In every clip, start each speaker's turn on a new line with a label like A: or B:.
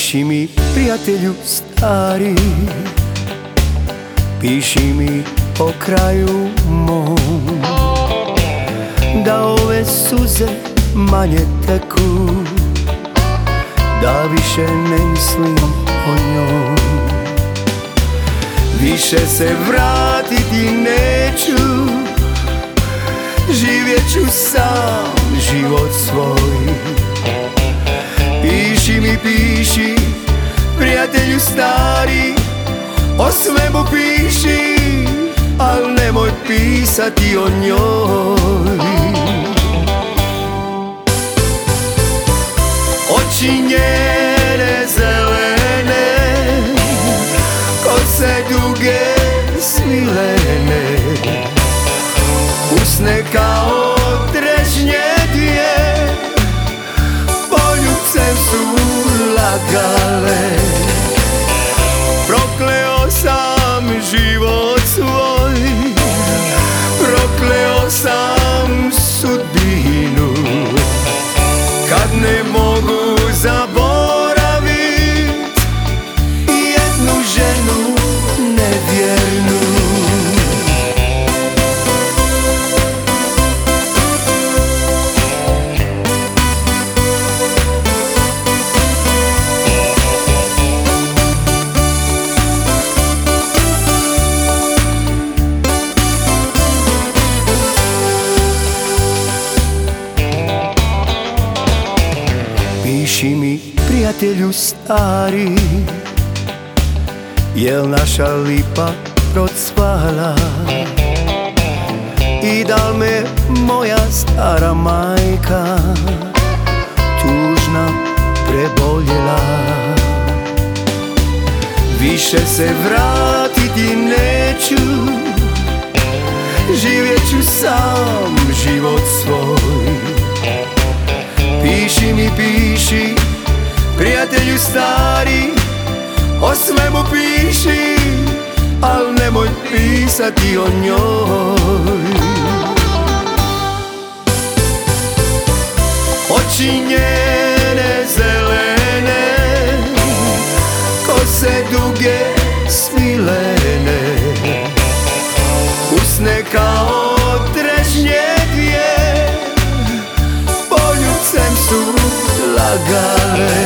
A: Piši mi, prijatelju stari, piši mi o kraju mom, da ove suze manje teku, da više ne mislim o njom. Više se vratiti neću, živjet ću sam život svoj. Piši mi, piši, prijatelju stari, o svemu piši, al nemoj pisati o njoj. Oči njene zelene, kose duge svilene, usne kao trešnje dvije, poljubcem su lagale. Prokleo sam život svoj, prokleo sam sudbinu, kad ne mogu zaboravit jednu ženu nevjernu. Piši mi, prijatelju stari, jel naša lipa procvala i da li me moja stara majka tužna preboljela. Više se vratiti neću, živjet ću sam život svoj. Piši mi, piši, prijatelju stari, o svemu piši, al nemoj pisati o njoj. Oči njene zelene, kose duge svilene, usne kao trešnje dvije, poljubcem su lagale.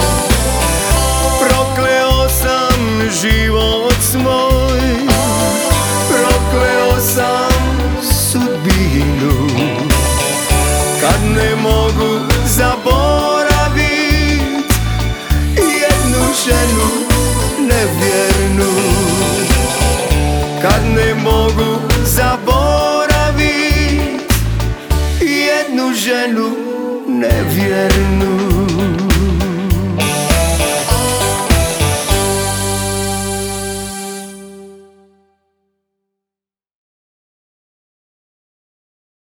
A: Prokleo sam život svoj, prokleo sam sudbinu, kad ne mogu zaboravit jednu ženu nevjernu. Kad ne mogu zaboravit jednu ženu nevjernu.